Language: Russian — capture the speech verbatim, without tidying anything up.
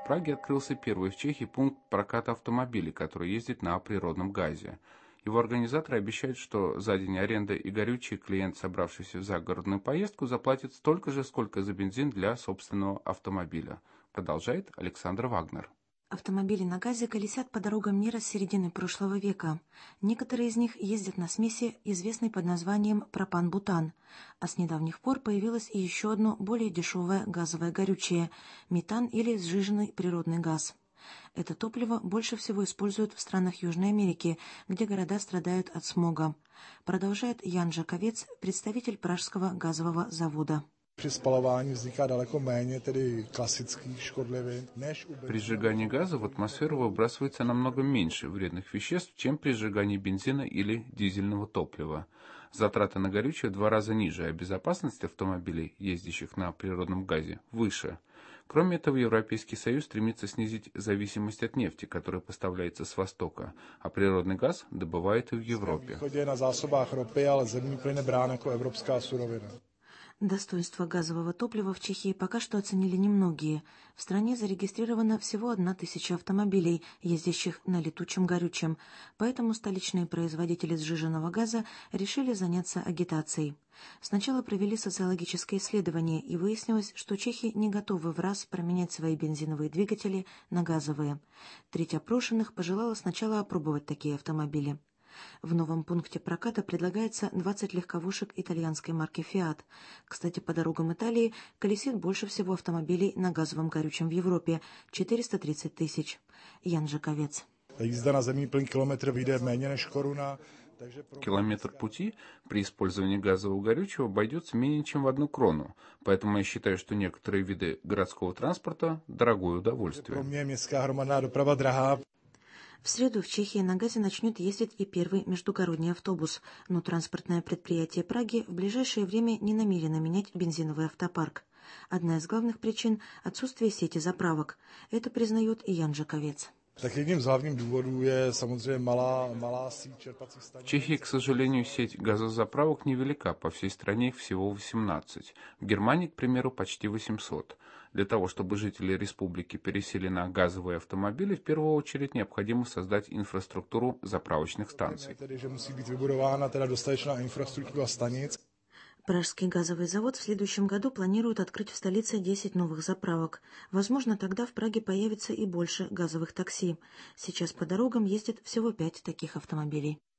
Праге открылся первый в Чехии пункт проката автомобилей, который ездит на природном газе. Его организаторы обещают, что за день аренды и горючее клиент, собравшийся в загородную поездку, заплатит столько же, сколько за бензин для собственного автомобиля. Продолжает Александр Вагнер. Автомобили на газе колесят по дорогам мира с середины прошлого века. Некоторые из них ездят на смеси, известной под названием пропан-бутан. А с недавних пор появилось и еще одно более дешевое газовое горючее – метан или сжиженный природный газ. Это топливо больше всего используют в странах Южной Америки, где города страдают от смога. Продолжает Ян Жаковец, представитель Пражского газового завода. При сжигании газа в атмосферу выбрасывается намного меньше вредных веществ, чем при сжигании бензина или дизельного топлива. Затраты на горючее в два раза ниже, а безопасность автомобилей, ездящих на природном газе, выше. Кроме этого, Европейский Союз стремится снизить зависимость от нефти, которая поставляется с Востока, а природный газ добывает и в Европе. Достоинство газового топлива в Чехии пока что оценили немногие. В стране зарегистрировано всего одна тысяча автомобилей, ездящих на летучем горючем, поэтому столичные производители сжиженного газа решили заняться агитацией. Сначала провели социологическое исследование, и выяснилось, что чехи не готовы в раз променять свои бензиновые двигатели на газовые. Треть опрошенных пожелала сначала опробовать такие автомобили. В новом пункте проката предлагается двадцать легковушек итальянской марки Fiat. Кстати, по дорогам Италии колесит больше всего автомобилей на газовом горючем в Европе – четыреста тридцать тысяч. Ян Жаковец. Километр пути при использовании газового горючего обойдется менее чем в одну крону, поэтому я считаю, что некоторые виды городского транспорта – дорогое удовольствие. В среду в Чехии на газе начнет ездить и первый междугородний автобус, но транспортное предприятие Праги в ближайшее время не намерено менять бензиновый автопарк. Одна из главных причин – отсутствие сети заправок. Это признает и Ян Жаковец. В Чехии, к сожалению, сеть газозаправок невелика, по всей стране их всего восемнадцать. В Германии, к примеру, почти восемьсот. Для того, чтобы жители республики пересели на газовые автомобили, в первую очередь необходимо создать инфраструктуру заправочных станций. Пражский газовый завод в следующем году планирует открыть в столице десять новых заправок. Возможно, тогда в Праге появится и больше газовых такси. Сейчас по дорогам ездит всего пять таких автомобилей.